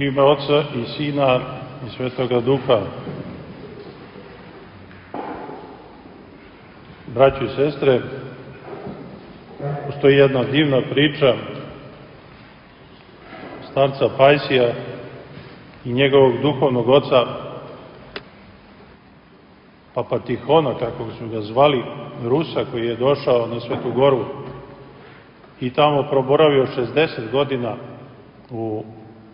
U ime Oca i Sina i Svetoga Duha. Braćo i sestre, postoji jedna divna priča starca Pajsija i njegovog duhovnog oca Papa Tihona, kako su ga zvali, Rusa, koji je došao na Svetu Goru i tamo proboravio 60 godina u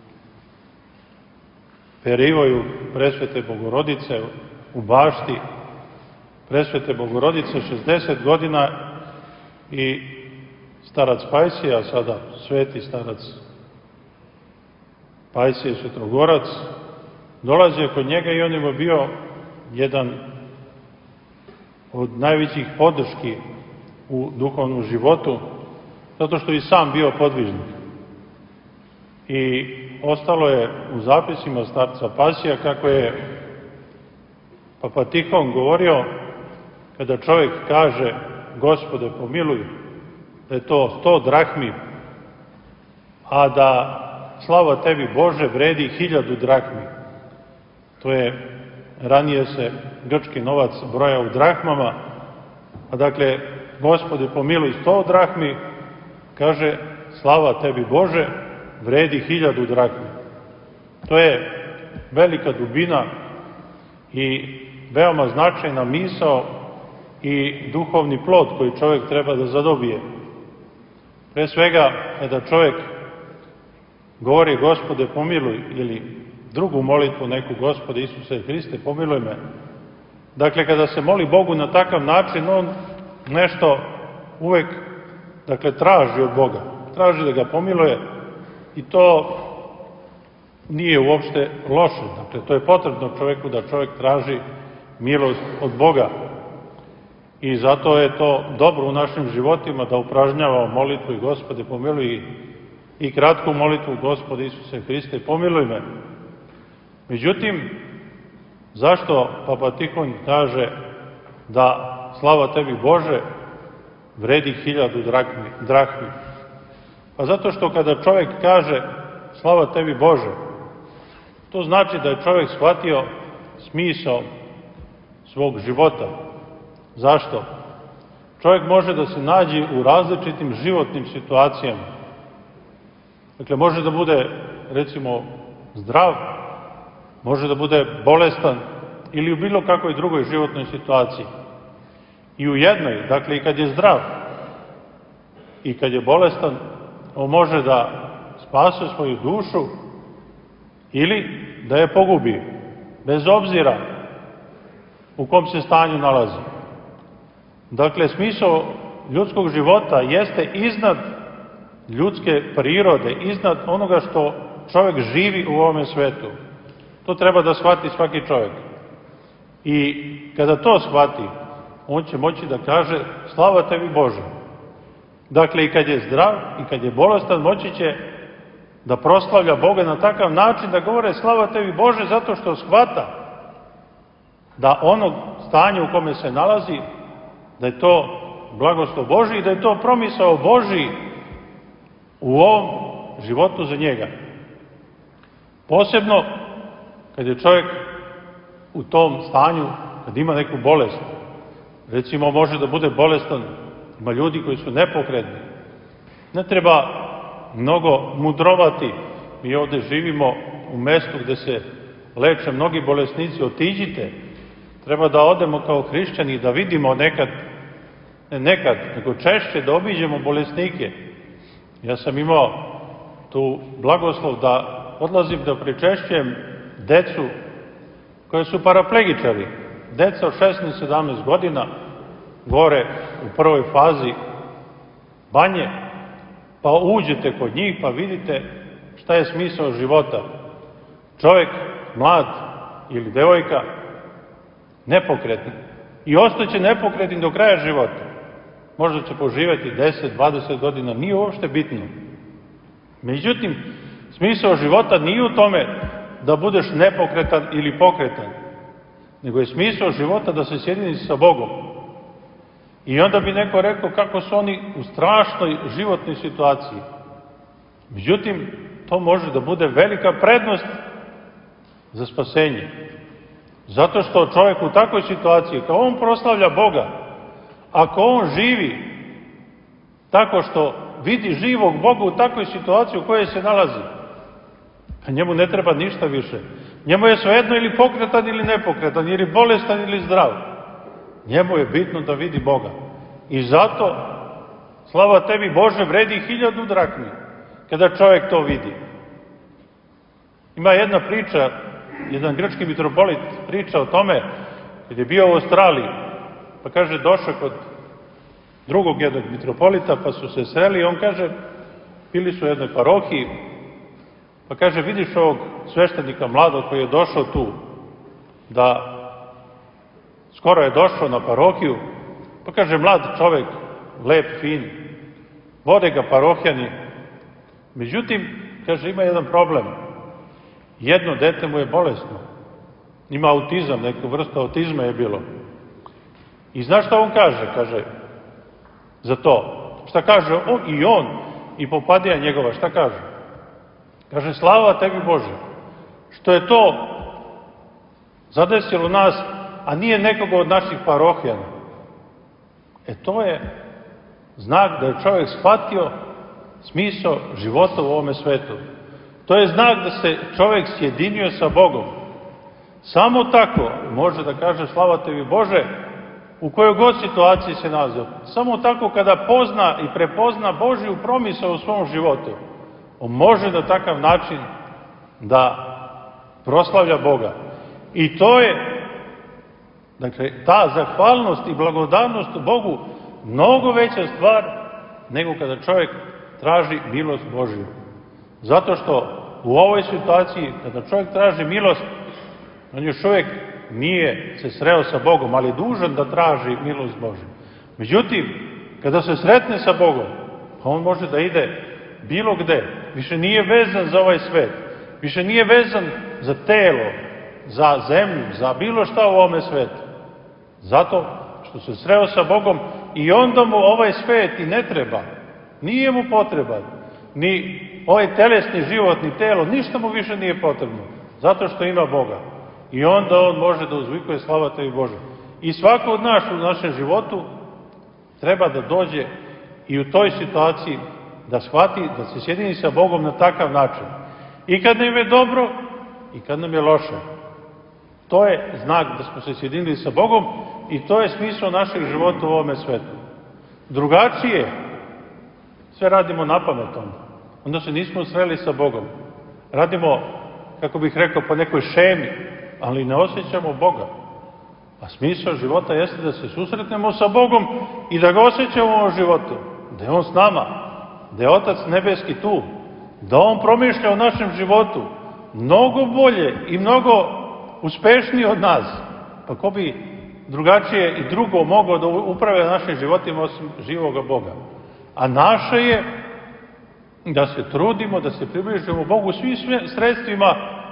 Perivoju Presvete Bogorodice, u bašti Presvete Bogorodice 60 godina i starac Pajsija, sada sveti starac Pajsije Svetogorac, dolazio kod njega i on je bio jedan od najvećih podrški u duhovnom životu, zato što i sam bio podvižnik. I ostalo je u zapisima starca Pajsija kako je Papa Tihon govorio, kada čovjek kaže Gospode pomiluj, da je to 100 drahmi, a da slava tebi Bože vredi 1000 drahmi. To je, ranije se grčki novac brojao u drahmama, a dakle, Gospode pomiluj 100 drahmi, kaže slava tebi Bože vredi 1000 drahmi. To je velika dubina i veoma značajna misao i duhovni plod koji čovjek treba da zadobije. Pre svega, kada čovjek govori Gospode pomiluj ili drugu molitvu neku Gospode Isuse Hriste pomiluj me, dakle kada se moli Bogu na takav način, on nešto uvek traži od Boga, traži da ga pomiluje i to nije uopšte loše. Dakle, to je potrebno čovjeku da čovjek traži milost od Boga. I zato je to dobro u našim životima da upražnjavamo molitvu i Gospode pomiluj i kratku molitvu Gospode Isuse Hriste pomiluj me. Međutim, zašto Papa Tihon kaže da slava tebi Bože vredi 1000 drahmi? Pa zato što kada čovjek kaže slava tebi Bože, to znači da je čovjek shvatio smisao svog života. Zašto? Čovjek može da se nađe u različitim životnim situacijama. Dakle, može da bude, recimo, zdrav, može da bude bolestan ili u bilo kakvoj drugoj životnoj situaciji. I u jednoj, dakle, i kad je zdrav i kad je bolestan, on može da spase svoju dušu ili da je pogubi, bez obzira u kom se stanju nalazi. Dakle, smisao ljudskog života jeste iznad ljudske prirode, iznad onoga što čovjek živi u ovome svetu. To treba da shvati svaki čovjek. I kada to shvati, on će moći da kaže slava tebi Bože. Dakle, i kad je zdrav i kad je bolestan, moći će da proslavlja Boga na takav način da govore slava tebi Bože, zato što shvata da ono stanje u kome se nalazi, da je to blagoslov Božji i da je to promisao Božji u ovom životu za njega. Posebno kad je čovjek u tom stanju, kad ima neku bolest, recimo može da bude bolestan, ima ljudi koji su nepokretni. Ne treba mnogo mudrovati. Mi ovde živimo u mestu gde se leče mnogi bolesnici, otiđite. Treba da odemo kao hrišćani i da vidimo nego češće da obiđemo bolesnike. Ja sam imao tu blagoslov da odlazim da pričešćujem decu koje su paraplegičari. Deca od 16-17 godina, gore u prvoj fazi banje, pa uđete kod njih pa vidite šta je smisao života. Čovjek mlad ili devojka nepokretni i ostaće nepokretni do kraja života. Možda će poživjeti 10-20 godina, nije uopšte bitno. Međutim, smisao života nije u tome da budeš nepokretan ili pokretan, nego je smisao života da se sjediniš sa Bogom. I onda bi neko rekao kako su oni u strašnoj životnoj situaciji. Međutim, to može da bude velika prednost za spasenje. Zato što čovjek u takvoj situaciji, kao on proslavlja Boga, ako on živi tako što vidi živog Boga u takvoj situaciji u kojoj se nalazi, a njemu ne treba ništa više. Njemu je svejedno ili pokretan ili nepokretan, ili bolestan ili zdrav. Njemu je bitno da vidi Boga. I zato, slava tebi Bože, vredi 1000 drakmi kada čovjek to vidi. Ima jedna priča, jedan grčki mitropolit priča o tome, kad je bio u Australiji, pa kaže, došao kod drugog jednog mitropolita, pa su se sreli i on kaže, bili su u jednoj parohiji, pa kaže, vidiš ovog sveštenika mladog koji je došao tu, da skoro je došao na parohiju, pa kaže, mlad čovek, lep, fin, vode ga parohjani. Međutim, kaže, ima jedan problem. Jedno dete mu je bolesno. Ima autizam, neku vrstu autizma je bilo. I znaš šta on kaže? Kaže, za to. Šta kaže on i popadija njegova, šta kaže? Kaže, slava tebi Bože, što je to zadesilo nas, a nije nekoga od naših parohjana. To je znak da je čovjek shvatio smisao života u ovome svetu. To je znak da se čovjek sjedinio sa Bogom. Samo tako može da kaže slava tebi Bože u kojoj god situaciji se nalazi. Samo tako kada pozna i prepozna Božju promisao u svom životu, on može na takav način da proslavlja Boga. I to je, dakle, ta zahvalnost i blagodarnost Bogu mnogo veća stvar nego kada čovjek traži milost Božju. Zato što u ovoj situaciji, kada čovjek traži milost, on još uvijek nije se sreo sa Bogom, ali je dužan da traži milost Božju. Međutim, kada se sretne sa Bogom, on može da ide bilo gde. Više nije vezan za ovaj svet. Više nije vezan za telo, za zemlju, za bilo šta u ovome svetu. Zato što se sreo sa Bogom i onda mu ovaj svet i ne treba. Nije mu potreban. Ni ovaj telesni život, ni telo, ništa mu više nije potrebno. Zato što ima Boga. I onda on može da uzvikuje slava tebi Bože. I svako od nas u našem životu treba da dođe i u toj situaciji da shvati, da se sjedini sa Bogom na takav način. I kad nam je dobro, i kad nam je loše. To je znak da smo se sjedinili sa Bogom i to je smisao našeg života u ovome svetu. Drugačije, sve radimo napamet onda. Onda se nismo sreli sa Bogom. Radimo, kako bih rekao, po nekoj šemi, ali ne osjećamo Boga. A smisao života jeste da se susretnemo sa Bogom i da ga osjećamo u životu. Da je On s nama, da je Otac Nebeski tu, da On promišlja o našem životu mnogo bolje i mnogo uspešnije od nas. Pa ko bi drugačije i drugo mogao da upravlja našim životima osim živoga Boga? A naše je da se trudimo, da se približimo Bogu svim sredstvima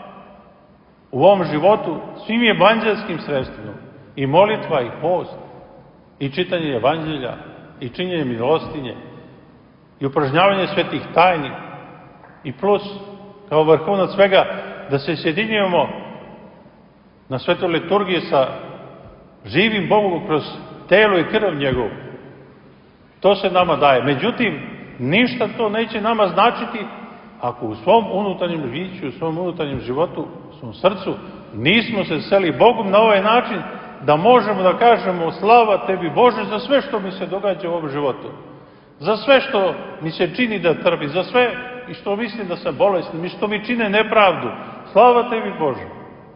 u ovom životu, svim evanđelskim sredstvima. I molitva, i post, i čitanje evanđelja, i činjenje milostinje, i upražnjavanje svetih tajni, i plus, kao vrhunac svega, da se sjedinjujemo na svetoj liturgiji sa živim Bogom kroz telo i krv njegovu. To se nama daje. Međutim, ništa to neće nama značiti ako u svom unutarnjem biću, u svom unutarnjem životu, u svom srcu nismo se sreli Bogom na ovaj način da možemo da kažemo slava tebi Bože za sve što mi se događa u ovom životu. Za sve što mi se čini da trpi, za sve i što mislim da sam bolestan, i što mi čine nepravdu. Slava tebi Bože.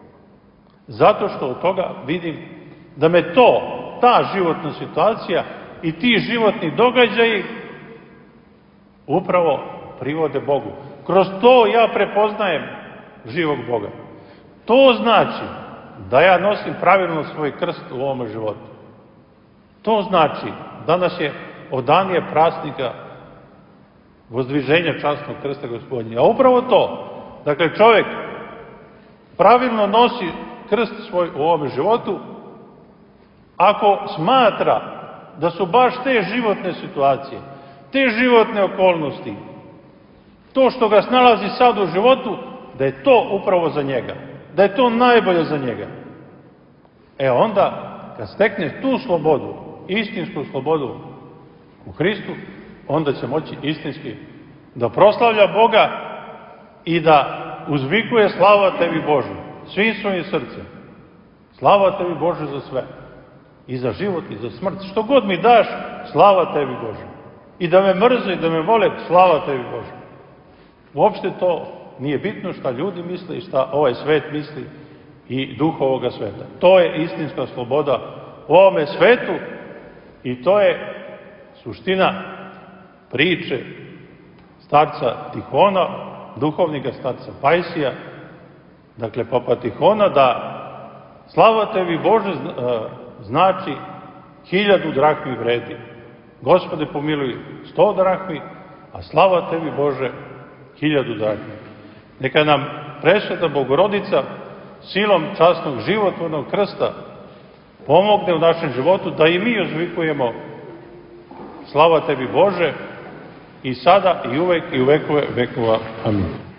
Zato što od toga vidim da me ta životna situacija i ti životni događaji upravo privode Bogu. Kroz to ja prepoznajem živog Boga. To znači da ja nosim pravilno svoj krst u ovome životu. To znači, danas je odanije praznika vozdviženja časnog krsta Gospodnje. A upravo to, dakle čovjek pravilno nosi krst svoj u ovome životu ako smatra da su baš te životne situacije, te životne okolnosti To što ga snalazi sad u životu, da je to upravo za njega, da je to najbolje za njega. Onda, kad stekne tu slobodu, istinsku slobodu u Hristu, onda će moći istinski da proslavlja Boga i da uzvikuje slava tebi Bože, svim svojim srcem. Slava tebi Bože za sve. I za život, i za smrt. Što god mi daš, slava tebi Bože. I da me mrze, i da me vole, slava tebi Bože. Uopšte to nije bitno šta ljudi misle i šta ovaj svet misli i duh ovoga sveta. To je istinska sloboda u ovome svetu i to je suština priče starca Tihona, duhovnika starca Pajsija, dakle Papa Tihona, da slava tebi Bože znači 1000 drahmi vredi. Gospode pomiluj 100 drahmi, a slava tebi Bože 1000 drahmi. Neka nam Presveta Bogorodica silom časnog životvornog krsta pomogne u našem životu da i mi uzvikujemo slava tebi Bože i sada i uvek i u vekove vekova. Amin.